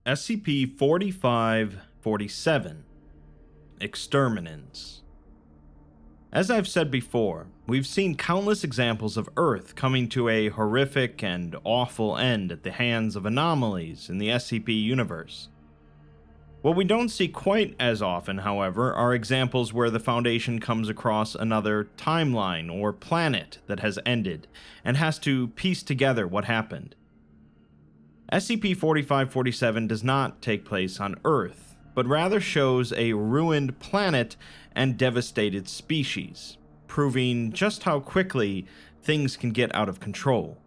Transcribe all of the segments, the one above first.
SCP-4547 Exterminants. As I've said before, we've seen countless examples of Earth coming to a horrific and awful end at the hands of anomalies in the SCP universe. What we don't see quite as often, however, are examples where the Foundation comes across another timeline or planet that has ended, and has to piece together what happened. SCP-4547 does not take place on Earth, but rather shows a ruined planet and devastated species, proving just how quickly things can get out of control.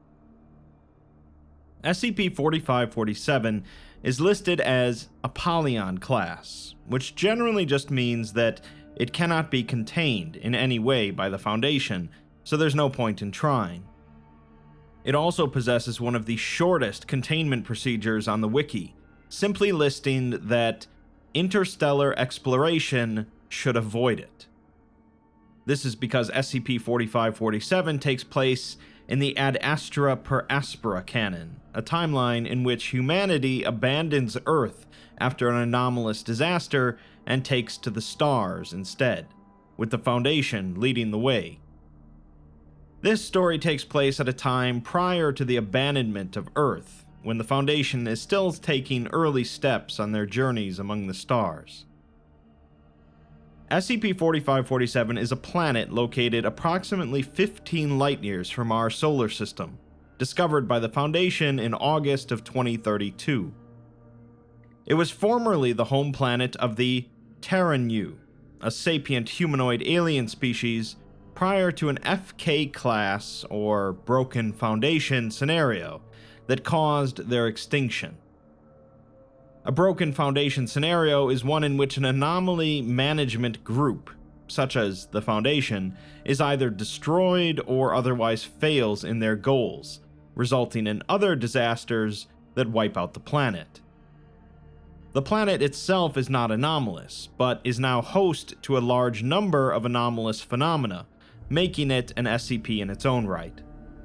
SCP-4547 is listed as Apollyon class, which generally just means that it cannot be contained in any way by the Foundation, so there's no point in trying. It also possesses one of the shortest containment procedures on the wiki, simply listing that interstellar exploration should avoid it. This is because SCP-4547 takes place in the Ad Astra per Aspera canon, a timeline in which humanity abandons Earth after an anomalous disaster and takes to the stars instead, with the Foundation leading the way. This story takes place at a time prior to the abandonment of Earth, when the Foundation is still taking early steps on their journeys among the stars. SCP-4547 is a planet located approximately 15 light-years from our solar system, discovered by the Foundation in August of 2032. It was formerly the home planet of the Terran-U, a sapient humanoid alien species, prior to an FK-class or Broken Foundation scenario that caused their extinction. A Broken Foundation scenario is one in which an anomaly management group, such as the Foundation, is either destroyed or otherwise fails in their goals, resulting in other disasters that wipe out the planet. The planet itself is not anomalous, but is now host to a large number of anomalous phenomena, making it an SCP in its own right.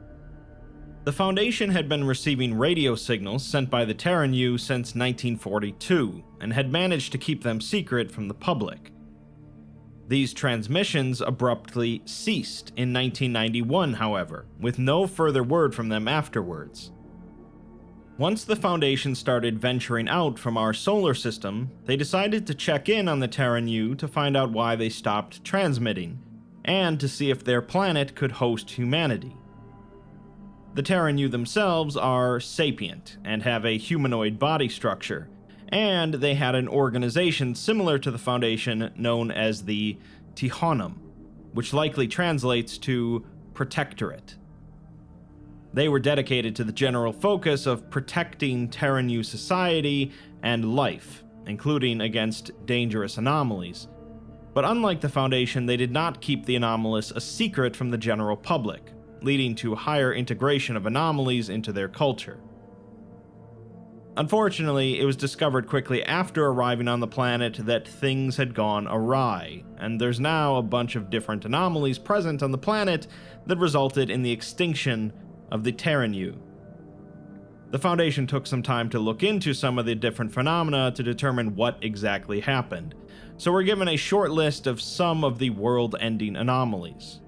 The Foundation had been receiving radio signals sent by the Terran-U since 1942, and had managed to keep them secret from the public. These transmissions abruptly ceased in 1991, however, with no further word from them afterwards. Once the Foundation started venturing out from our solar system, they decided to check in on the Terran-U to find out why they stopped transmitting, and to see if their planet could host humanity. The Terran-U themselves are sapient and have a humanoid body structure, and they had an organization similar to the Foundation known as the Tihonum, which likely translates to Protectorate. They were dedicated to the general focus of protecting Terran-U society and life, including against dangerous anomalies. But unlike the Foundation, they did not keep the anomalous a secret from the general public, leading to higher integration of anomalies into their culture. Unfortunately, it was discovered quickly after arriving on the planet that things had gone awry, and there's now a bunch of different anomalies present on the planet that resulted in the extinction of the Terran-U. The Foundation took some time to look into some of the different phenomena to determine what exactly happened, so we're given a short list of some of the world-ending anomalies.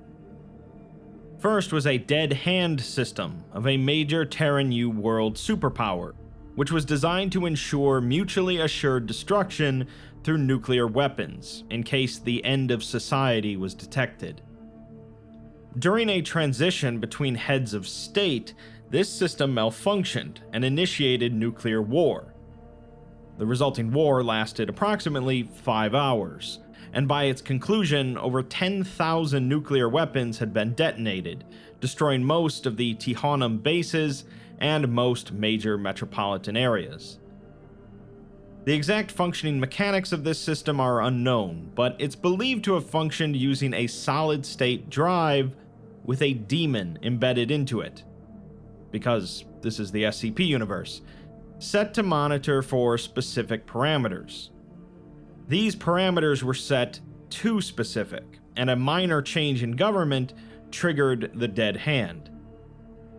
First was a dead hand system of a major Terran-U world superpower, which was designed to ensure mutually assured destruction through nuclear weapons in case the end of society was detected. During a transition between heads of state, this system malfunctioned and initiated nuclear war. The resulting war lasted approximately 5 hours, and by its conclusion, over 10,000 nuclear weapons had been detonated, destroying most of the Tihonum bases and most major metropolitan areas. The exact functioning mechanics of this system are unknown, but it's believed to have functioned using a solid-state drive with a demon embedded into it, because this is the SCP universe, set to monitor for specific parameters. These parameters were set too specific, and a minor change in government triggered the dead hand.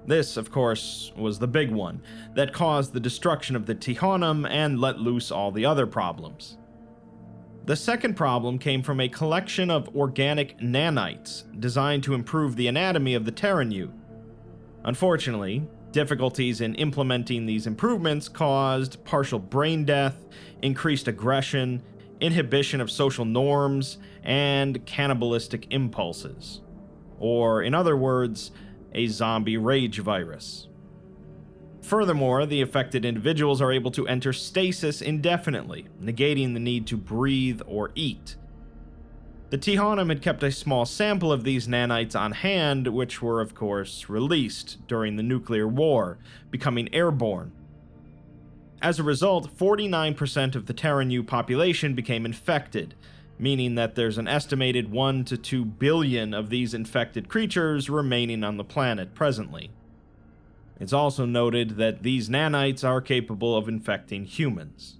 This, of course, was the big one that caused the destruction of the Tihonum and let loose all the other problems. The second problem came from a collection of organic nanites designed to improve the anatomy of the Terran-U. Unfortunately, difficulties in implementing these improvements caused partial brain death, increased aggression, inhibition of social norms, and cannibalistic impulses. Or, in other words, a zombie rage virus. Furthermore, the affected individuals are able to enter stasis indefinitely, negating the need to breathe or eat. The Tihonum had kept a small sample of these nanites on hand, which were, of course, released during the nuclear war, becoming airborne. As a result, 49% of the Terran-U population became infected, meaning that there's an estimated 1 to 2 billion of these infected creatures remaining on the planet presently. It's also noted that these nanites are capable of infecting humans.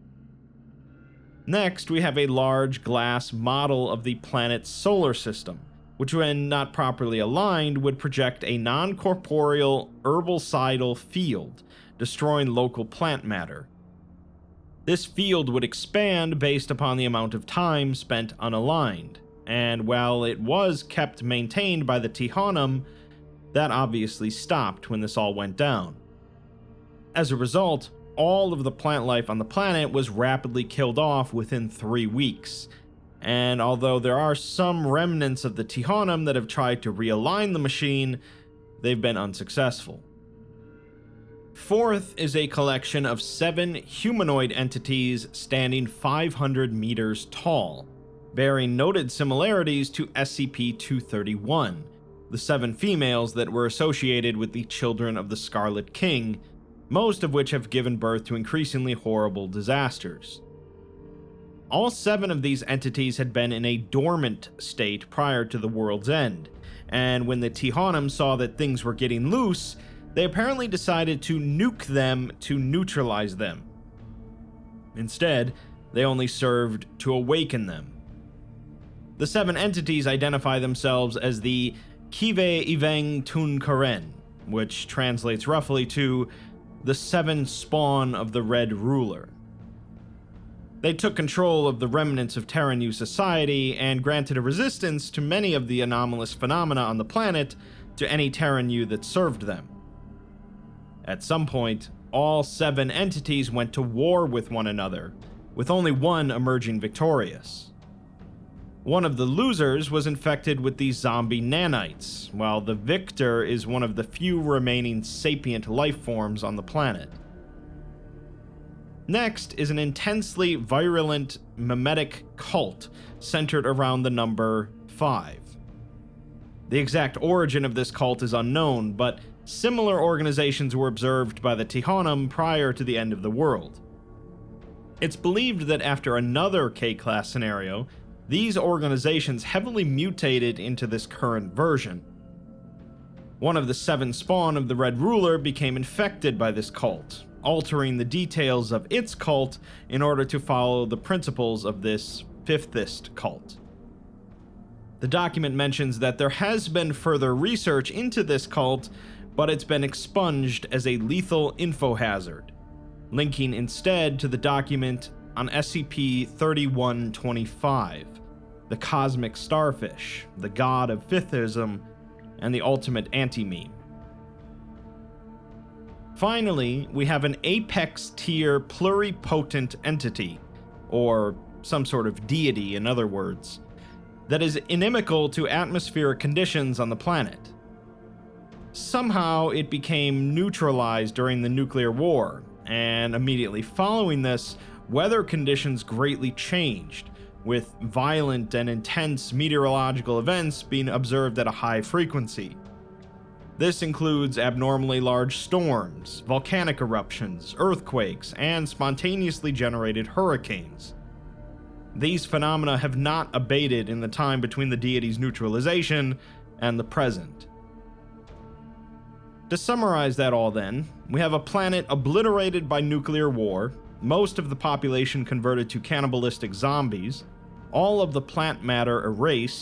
Next, we have a large glass model of the planet's solar system, which when not properly aligned would project a non-corporeal herbicidal field, destroying local plant matter. This field would expand based upon the amount of time spent unaligned, and while it was kept maintained by the Tihonum, that obviously stopped when this all went down. As a result, all of the plant life on the planet was rapidly killed off within 3 weeks, and although there are some remnants of the Tihonum that have tried to realign the machine, they've been unsuccessful. Fourth is a collection of 7 humanoid entities standing 500 meters tall, bearing noted similarities to SCP-231, the 7 females that were associated with the Children of the Scarlet King, most of which have given birth to increasingly horrible disasters. All 7 of these entities had been in a dormant state prior to the world's end, and when the Tihonum saw that things were getting loose, they apparently decided to nuke them to neutralize them. Instead, they only served to awaken them. The 7 entities identify themselves as the Kive Iveng Tun Karen, which translates roughly to the 7 spawn of the Red Ruler. They took control of the remnants of Terran-U society and granted a resistance to many of the anomalous phenomena on the planet to any Terran-U that served them. At some point, all 7 entities went to war with one another, with only one emerging victorious. One of the losers was infected with the zombie nanites, while the victor is one of the few remaining sapient life forms on the planet. Next is an intensely virulent memetic cult centered around the number 5. The exact origin of this cult is unknown, but similar organizations were observed by the Tihonum prior to the end of the world. It's believed that after another K-class scenario, these organizations heavily mutated into this current version. One of the 7 spawn of the Red Ruler became infected by this cult, altering the details of its cult in order to follow the principles of this fifthist cult. The document mentions that there has been further research into this cult, but it's been expunged as a lethal info hazard, linking instead to the document on SCP-3125, the Cosmic Starfish, the god of Fifthism, and the ultimate anti-meme. Finally, we have an apex-tier pluripotent entity, or some sort of deity in other words, that is inimical to atmospheric conditions on the planet. Somehow it became neutralized during the nuclear war, and immediately following this, weather conditions greatly changed, with violent and intense meteorological events being observed at a high frequency. This includes abnormally large storms, volcanic eruptions, earthquakes, and spontaneously generated hurricanes. These phenomena have not abated in the time between the deity's neutralization and the present. To summarize that all then, we have a planet obliterated by nuclear war, most of the population converted to cannibalistic zombies, all of the plant matter erased,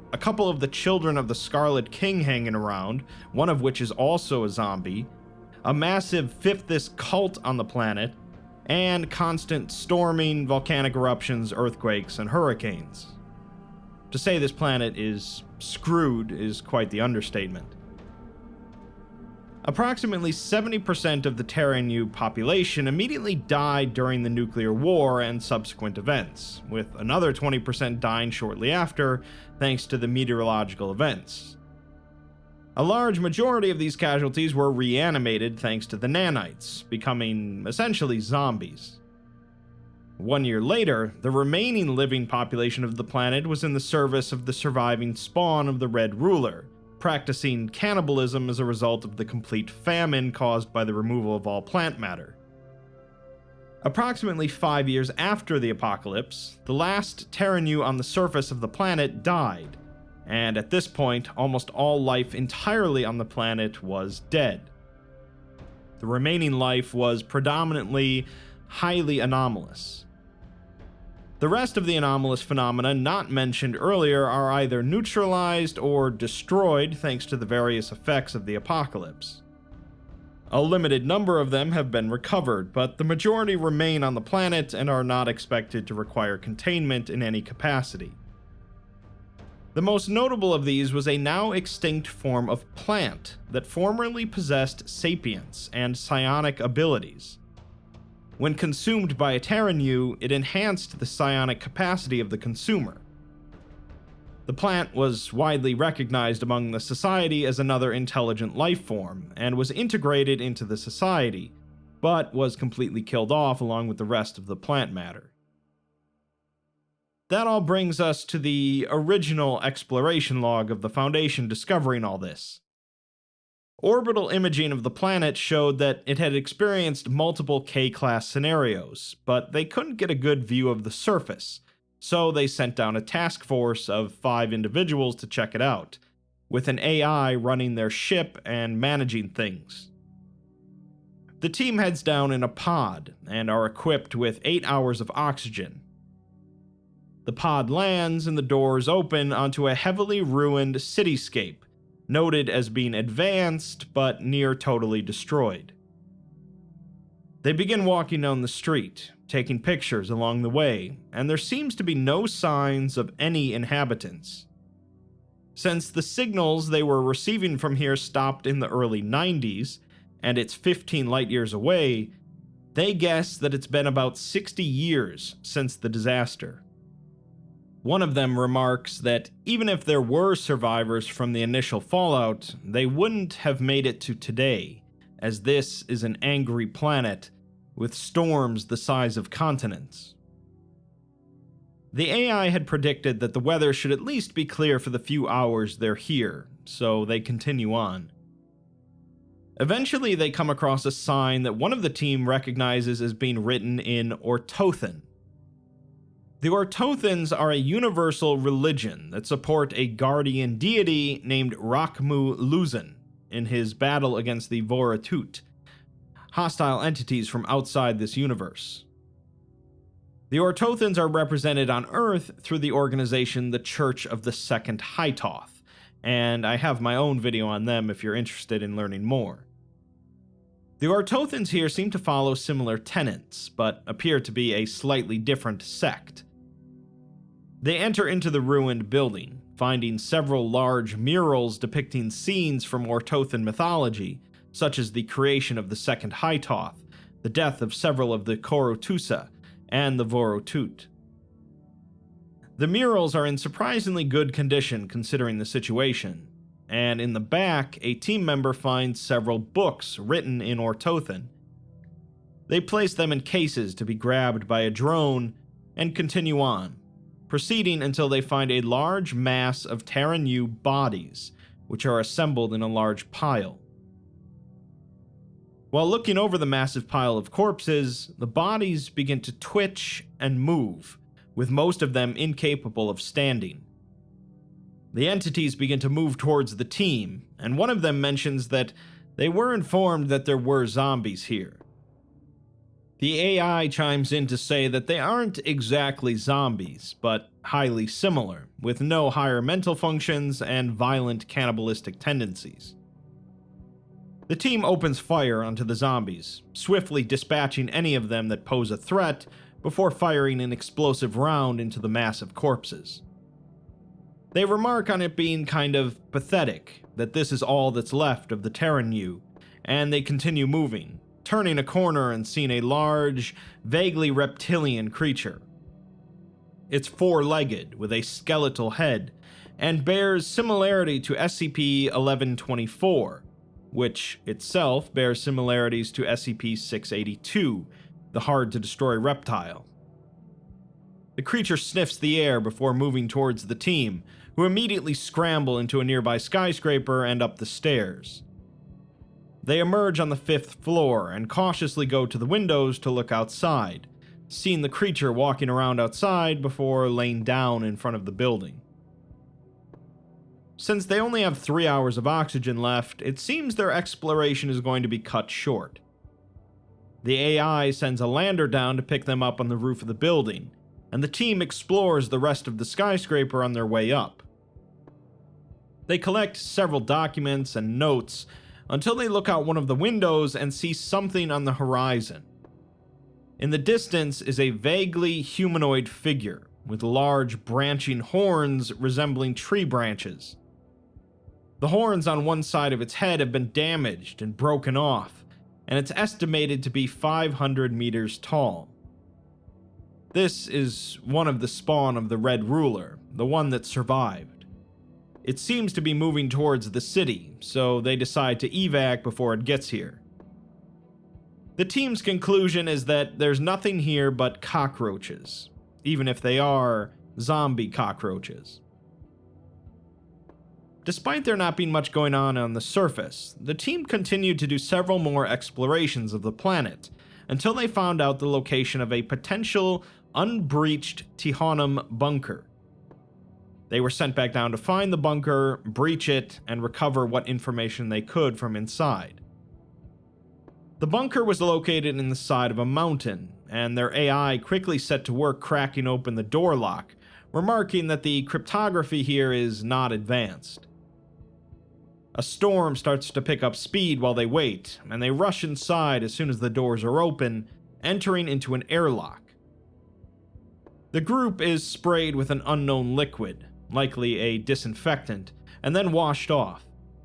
a couple of the children of the Scarlet King hanging around, one of which is also a zombie, a massive fifthest cult on the planet, and constant storming, volcanic eruptions, earthquakes, and hurricanes. To say this planet is screwed is quite the understatement. Approximately 70% of the Terra Nu population immediately died during the nuclear war and subsequent events, with another 20% dying shortly after, thanks to the meteorological events. A large majority of these casualties were reanimated thanks to the nanites, becoming essentially zombies. 1 year later, the remaining living population of the planet was in the service of the surviving spawn of the Red Ruler, practicing cannibalism as a result of the complete famine caused by the removal of all plant matter. Approximately 5 years after the apocalypse, the last Terra Nu on the surface of the planet died, and at this point, almost all life entirely on the planet was dead. The remaining life was predominantly highly anomalous. The rest of the anomalous phenomena not mentioned earlier are either neutralized or destroyed thanks to the various effects of the apocalypse. A limited number of them have been recovered, but the majority remain on the planet and are not expected to require containment in any capacity. The most notable of these was a now extinct form of plant that formerly possessed sapience and psionic abilities. When consumed by a Terra Nu, it enhanced the psionic capacity of the consumer. The plant was widely recognized among the society as another intelligent life form, and was integrated into the society, but was completely killed off along with the rest of the plant matter. That all brings us to the original exploration log of the Foundation discovering all this. Orbital imaging of the planet showed that it had experienced multiple K-class scenarios, but they couldn't get a good view of the surface, so they sent down a task force of 5 individuals to check it out, with an AI running their ship and managing things. The team heads down in a pod and are equipped with 8 hours of oxygen. The pod lands and the doors open onto a heavily ruined cityscape, noted as being advanced but near totally destroyed. They begin walking down the street, taking pictures along the way, and there seems to be no signs of any inhabitants. Since the signals they were receiving from here stopped in the early 90s, and it's 15 light years away, they guess that it's been about 60 years since the disaster. One of them remarks that even if there were survivors from the initial fallout, they wouldn't have made it to today, as this is an angry planet with storms the size of continents. The AI had predicted that the weather should at least be clear for the few hours they're here, so they continue on. Eventually, they come across a sign that one of the team recognizes as being written in Ortothan. The Ortothans are a universal religion that support a guardian deity named Rakhmu Luzon in his battle against the Voratut, hostile entities from outside this universe. The Ortothans are represented on Earth through the organization the Church of the Second Hytoth, and I have my own video on them if you're interested in learning more. The Ortothans here seem to follow similar tenets, but appear to be a slightly different sect. They enter into the ruined building, finding several large murals depicting scenes from Ortothan mythology, such as the creation of the Second Hytoth, the death of several of the Korotusa, and the Vorotut. The murals are in surprisingly good condition considering the situation, and in the back, a team member finds several books written in Ortothan. They place them in cases to be grabbed by a drone and continue on, proceeding until they find a large mass of Terra Nu bodies, which are assembled in a large pile. While looking over the massive pile of corpses, the bodies begin to twitch and move, with most of them incapable of standing. The entities begin to move towards the team, and one of them mentions that they were informed that there were zombies here. The AI chimes in to say that they aren't exactly zombies, but highly similar, with no higher mental functions and violent cannibalistic tendencies. The team opens fire onto the zombies, swiftly dispatching any of them that pose a threat before firing an explosive round into the massive corpses. They remark on it being kind of pathetic that this is all that's left of the Terran U, and they continue moving, turning a corner and seeing a large, vaguely reptilian creature. It's four-legged, with a skeletal head, and bears similarity to SCP-1124, which itself bears similarities to SCP-682, the hard-to-destroy reptile. The creature sniffs the air before moving towards the team, who immediately scramble into a nearby skyscraper and up the stairs. They emerge on the 5th floor and cautiously go to the windows to look outside, seeing the creature walking around outside before laying down in front of the building. Since they only have 3 hours of oxygen left, it seems their exploration is going to be cut short. The AI sends a lander down to pick them up on the roof of the building, and the team explores the rest of the skyscraper on their way up. They collect several documents and notes until they look out one of the windows and see something on the horizon. In the distance is a vaguely humanoid figure with large branching horns resembling tree branches. The horns on one side of its head have been damaged and broken off, and it's estimated to be 500 meters tall. This is one of the spawn of the Red Ruler, the one that survived. It seems to be moving towards the city, so they decide to evac before it gets here. The team's conclusion is that there's nothing here but cockroaches, even if they are zombie cockroaches. Despite there not being much going on the surface, the team continued to do several more explorations of the planet until they found out the location of a potential unbreached Tihonum bunker. They were sent back down to find the bunker, breach it, and recover what information they could from inside. The bunker was located in the side of a mountain, and their AI quickly set to work cracking open the door lock, remarking that the cryptography here is not advanced. A storm starts to pick up speed while they wait, and they rush inside as soon as the doors are open, entering into an airlock. The group is sprayed with an unknown liquid, likely a disinfectant, and then washed off.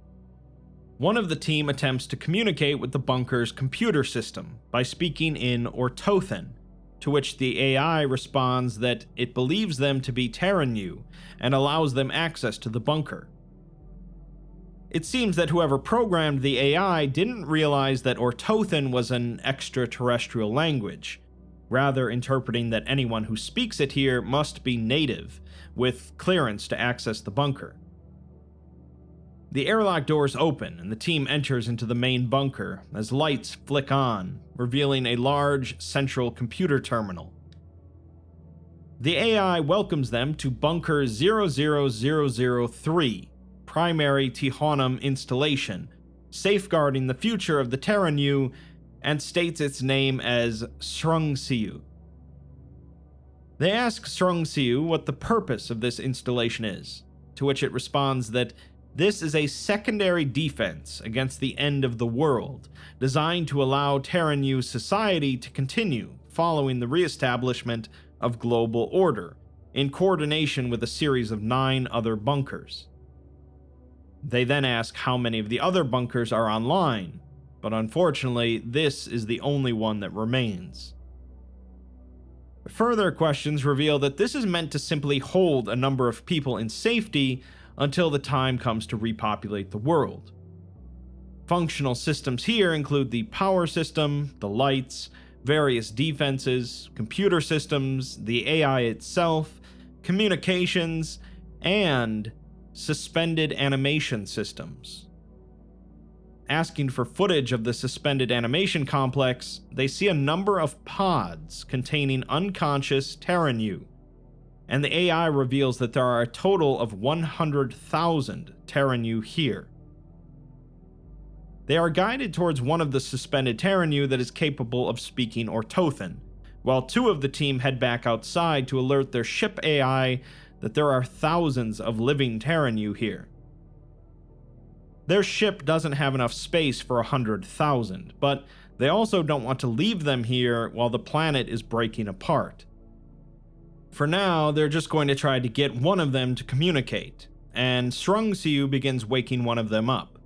One of the team attempts to communicate with the bunker's computer system by speaking in Orthothan, to which the AI responds that it believes them to be Terran U and allows them access to the bunker. It seems that whoever programmed the AI didn't realize that Orthothan was an extraterrestrial language, rather interpreting that anyone who speaks it here must be native, with clearance to access the bunker. The airlock doors open and the team enters into the main bunker as lights flick on, revealing a large central computer terminal. The AI welcomes them to Bunker 00003, primary Tihonum installation, safeguarding the future of the Terran U, and states its name as Srungsiu. They ask Srungsiu what the purpose of this installation is, to which it responds that this is a secondary defense against the end of the world, designed to allow Terran U society to continue following the reestablishment of global order, in coordination with a series of 9 other bunkers. They then ask how many of the other bunkers are online, but unfortunately, this is the only one that remains. Further questions reveal that this is meant to simply hold a number of people in safety until the time comes to repopulate the world. Functional systems here include the power system, the lights, various defenses, computer systems, the AI itself, communications, and suspended animation systems. Asking for footage of the suspended animation complex, they see a number of pods containing unconscious Terran U, and the AI reveals that there are a total of 100,000 Terran U here. They are guided towards one of the suspended Terran U that is capable of speaking Orthothan, while two of the team head back outside to alert their ship AI that there are thousands of living Terran-U here. Their ship doesn't have enough space for 100,000, but they also don't want to leave them here while the planet is breaking apart. For now, they're just going to try to get one of them to communicate, and Strung-Siu begins waking one of them up.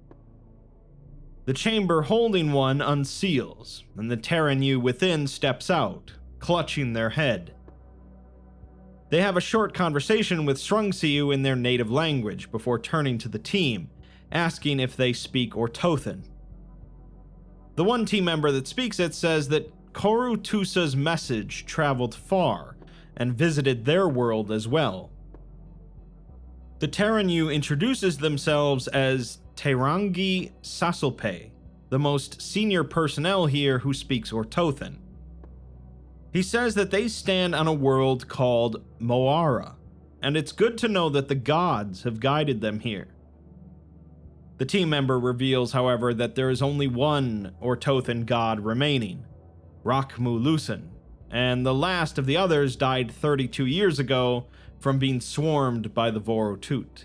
The chamber holding one unseals, and the Terran-U within steps out, clutching their head. They have a short conversation with Strung-Siu in their native language before turning to the team, asking if they speak Ortothan. The one team member that speaks it says that Koru Tusa's message traveled far and visited their world as well. The Terran-U introduces themselves as Teirangi Sasulpe, the most senior personnel here who speaks Ortothan. He says that they stand on a world called Moara, and it's good to know that the gods have guided them here. The team member reveals, however, that there is only one Ortothan god remaining, Rakhmu-Lusen, and the last of the others died 32 years ago from being swarmed by the Vorotut.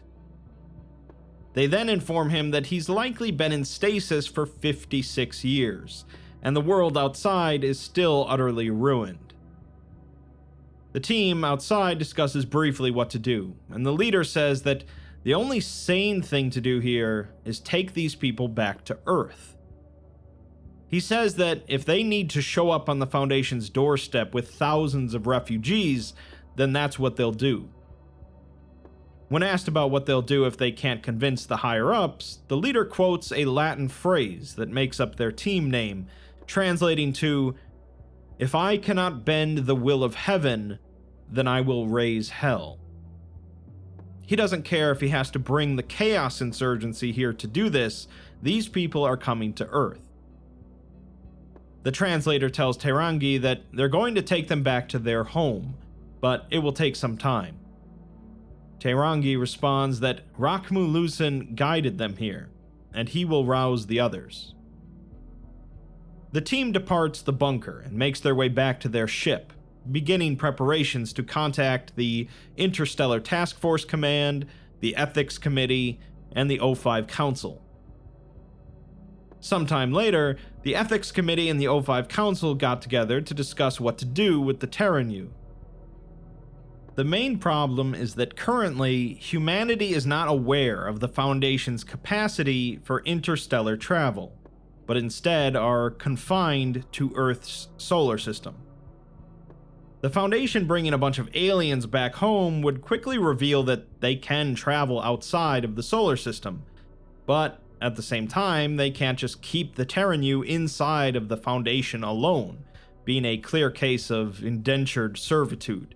They then inform him that he's likely been in stasis for 56 years, and the world outside is still utterly ruined. The team outside discusses briefly what to do, and the leader says that the only sane thing to do here is take these people back to Earth. He says that if they need to show up on the Foundation's doorstep with thousands of refugees, then that's what they'll do. When asked about what they'll do if they can't convince the higher-ups, the leader quotes a Latin phrase that makes up their team name, translating to, "If I cannot bend the will of heaven, then I will raise hell." He doesn't care if he has to bring the Chaos Insurgency here to do this, these people are coming to Earth. The translator tells Teirangi that they're going to take them back to their home, but it will take some time. Teirangi responds that Rakhmu-Lusen guided them here, and he will rouse the others. The team departs the bunker and makes their way back to their ship, beginning preparations to contact the Interstellar Task Force Command, the Ethics Committee, and the O5 Council. Sometime later, the Ethics Committee and the O5 Council got together to discuss what to do with the Terran-U. The main problem is that currently, humanity is not aware of the Foundation's capacity for interstellar travel, but instead are confined to Earth's solar system. The Foundation bringing a bunch of aliens back home would quickly reveal that they can travel outside of the solar system, but at the same time, they can't just keep the Terran-U inside of the Foundation alone, being a clear case of indentured servitude.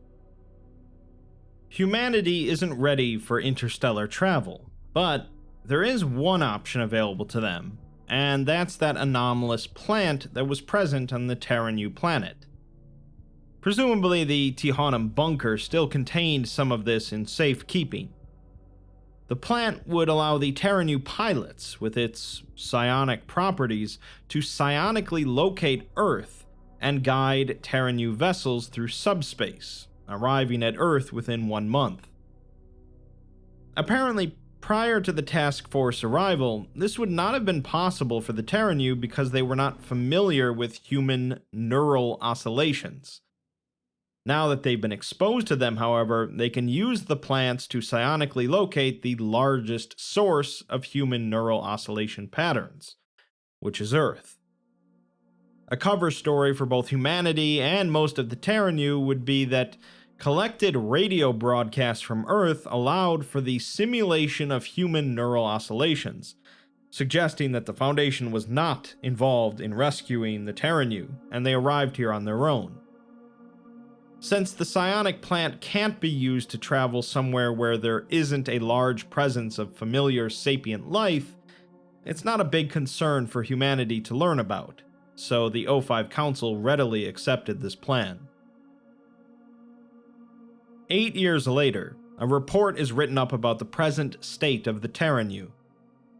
Humanity isn't ready for interstellar travel, but there is one option available to them, and that's that anomalous plant that was present on the Terran-U planet. Presumably, the Tihanum bunker still contained some of this in safekeeping. The plant would allow the Terran-U pilots, with its psionic properties, to psionically locate Earth and guide Terran-U vessels through subspace, arriving at Earth within 1 month. Apparently, prior to the task force arrival, this would not have been possible for the Terran-U because they were not familiar with human neural oscillations. Now that they've been exposed to them, however, they can use the plants to psionically locate the largest source of human neural oscillation patterns, which is Earth. A cover story for both humanity and most of the Terran-U would be that collected radio broadcasts from Earth allowed for the simulation of human neural oscillations, suggesting that the Foundation was not involved in rescuing the Terran-U, and they arrived here on their own. Since the psionic plant can't be used to travel somewhere where there isn't a large presence of familiar sapient life, it's not a big concern for humanity to learn about, so the O5 Council readily accepted this plan. 8 years later, a report is written up about the present state of the Terran-U.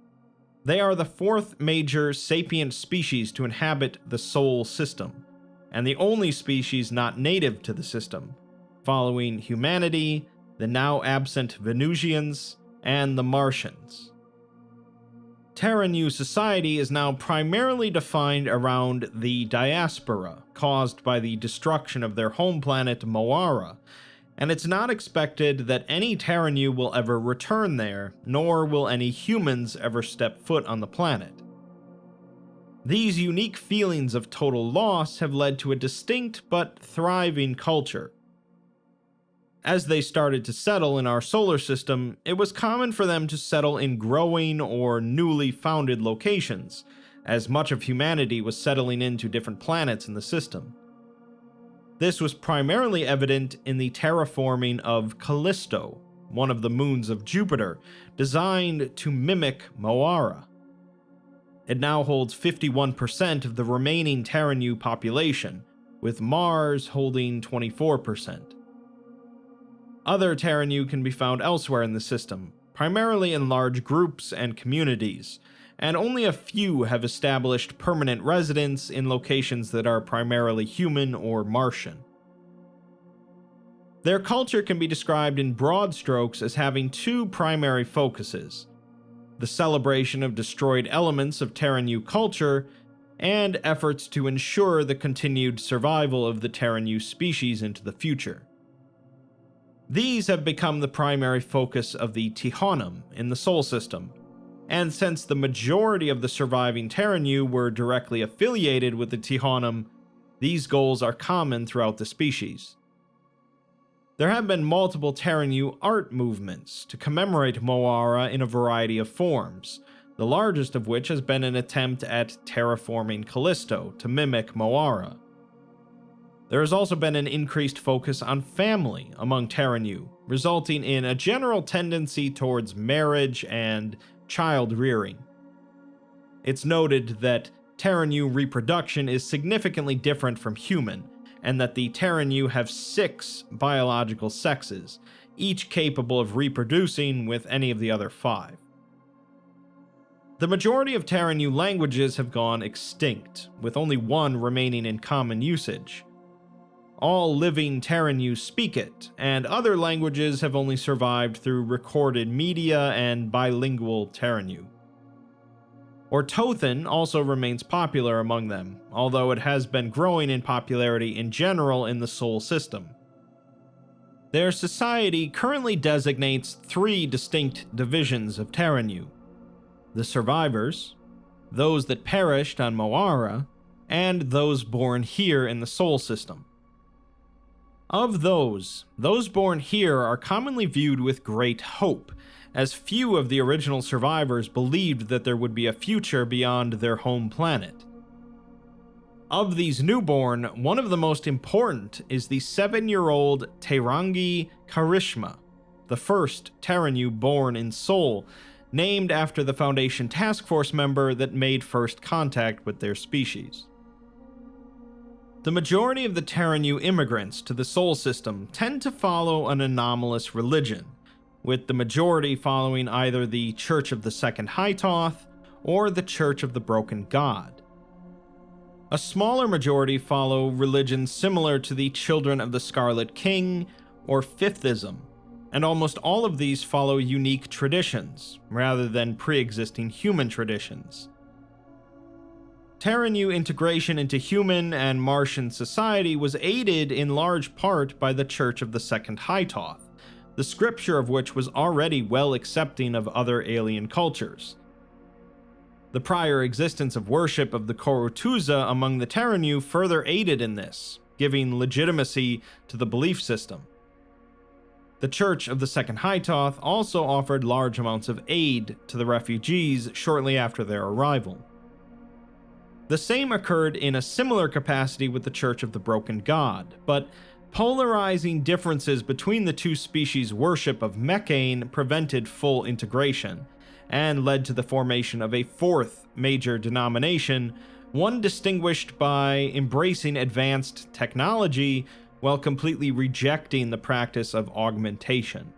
They are the 4th major sapient species to inhabit the Sol system, and the only species not native to the system, following humanity, the now absent Venusians, and the Martians. Terra New society is now primarily defined around the diaspora caused by the destruction of their home planet Moara, and it's not expected that any Terra New will ever return there, nor will any humans ever step foot on the planet. These unique feelings of total loss have led to a distinct but thriving culture. As they started to settle in our solar system, it was common for them to settle in growing or newly founded locations, as much of humanity was settling into different planets in the system. This was primarily evident in the terraforming of Callisto, one of the moons of Jupiter, designed to mimic Moara. It now holds 51% of the remaining Terra New population, with Mars holding 24%. Other Terra New can be found elsewhere in the system, primarily in large groups and communities, and only a few have established permanent residence in locations that are primarily human or Martian. Their culture can be described in broad strokes as having two primary focuses: the celebration of destroyed elements of Terra New culture, and efforts to ensure the continued survival of the Terra New species into the future. These have become the primary focus of the Tihonum in the Sol system, and since the majority of the surviving Terra New were directly affiliated with the Tihonum, these goals are common throughout the species. There have been multiple Terra New art movements to commemorate Moara in a variety of forms, the largest of which has been an attempt at terraforming Callisto to mimic Moara. There has also been an increased focus on family among Terra New, resulting in a general tendency towards marriage and child rearing. It's noted that Terra New reproduction is significantly different from human, and that the Terra New have 6 biological sexes, each capable of reproducing with any of the other 5. The majority of Terra New languages have gone extinct, with only one remaining in common usage. All living Terra New speak it, and other languages have only survived through recorded media and bilingual Terra New. Orthothan also remains popular among them, although it has been growing in popularity in general in the Sol system. Their society currently designates 3 distinct divisions of Terra New: the survivors, those that perished on Moara, and those born here in the Sol system. Of those born here are commonly viewed with great hope, as few of the original survivors believed that there would be a future beyond their home planet. Of these newborn, one of the most important is the 7-year-old Teirangi Karishma, the first Terra New born in Sol, named after the Foundation task force member that made first contact with their species. The majority of the Terra New immigrants to the Sol system tend to follow an anomalous religion, with the majority following either the Church of the Second Hytoth or the Church of the Broken God. A smaller majority follow religions similar to the Children of the Scarlet King or Fifthism, and almost all of these follow unique traditions, rather than pre-existing human traditions. Terra New integration into human and Martian society was aided in large part by the Church of the Second Hytoth, the scripture of which was already well accepting of other alien cultures. The prior existence of worship of the Korotuza among the Terra New further aided in this, giving legitimacy to the belief system. The Church of the Second Hytoth also offered large amounts of aid to the refugees shortly after their arrival. The same occurred in a similar capacity with the Church of the Broken God, but polarizing differences between the two species' worship of Mechane prevented full integration, and led to the formation of a 4th major denomination, one distinguished by embracing advanced technology while completely rejecting the practice of augmentation.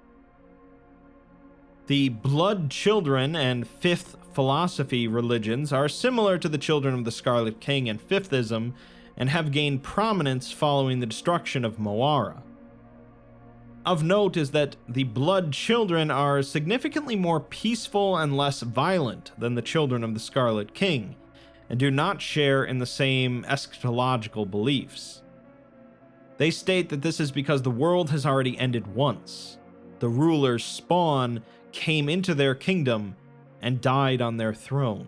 The Blood Children and Fifth Philosophy religions are similar to the Children of the Scarlet King and Fifthism, and have gained prominence following the destruction of Moara. Of note is that the Blood Children are significantly more peaceful and less violent than the Children of the Scarlet King, and do not share in the same eschatological beliefs. They state that this is because the world has already ended once. The ruler's spawn came into their kingdom and died on their throne.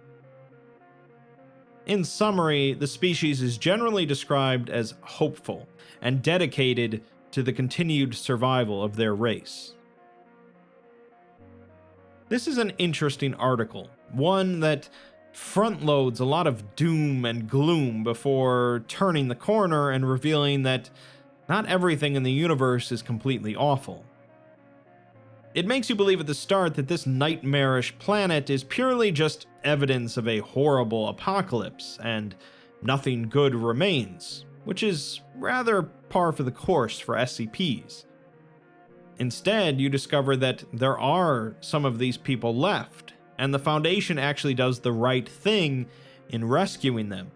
In summary, the species is generally described as hopeful and dedicated to the continued survival of their race. This is an interesting article, one that front-loads a lot of doom and gloom before turning the corner and revealing that not everything in the universe is completely awful. It makes you believe at the start that this nightmarish planet is purely just evidence of a horrible apocalypse, and nothing good remains, which is rather par for the course for SCPs. Instead, you discover that there are some of these people left, and the Foundation actually does the right thing in rescuing them.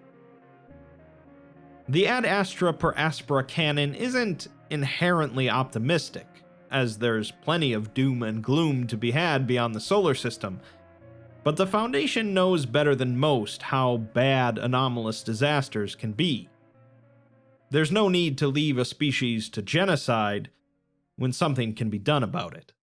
The Ad Astra per Aspera canon isn't inherently optimistic, as there's plenty of doom and gloom to be had beyond the solar system, but the Foundation knows better than most how bad anomalous disasters can be. There's no need to leave a species to genocide when something can be done about it.